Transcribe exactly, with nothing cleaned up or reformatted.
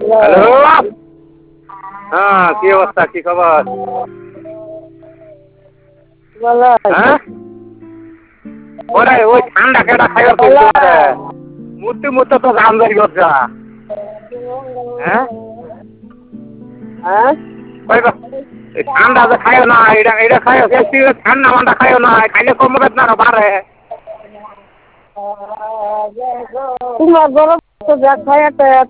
Hello. হ্যাঁ, কি অবস্থা, কি খবর? হ্যাঁ, ওরে ওই ঠান্ডা কেটা খাইবার কিন্তু ওরে মূর্তি মূর্তি তো গান ধরি করছে। হ্যাঁ হ্যাঁ কইবা ঠান্ডা যে খাইও না, এটা এটা খাইও, ঠান্ডা মান্ডা খাইও না, খাইলে কমবে না বাড়ে। তোমার গরম যা খায়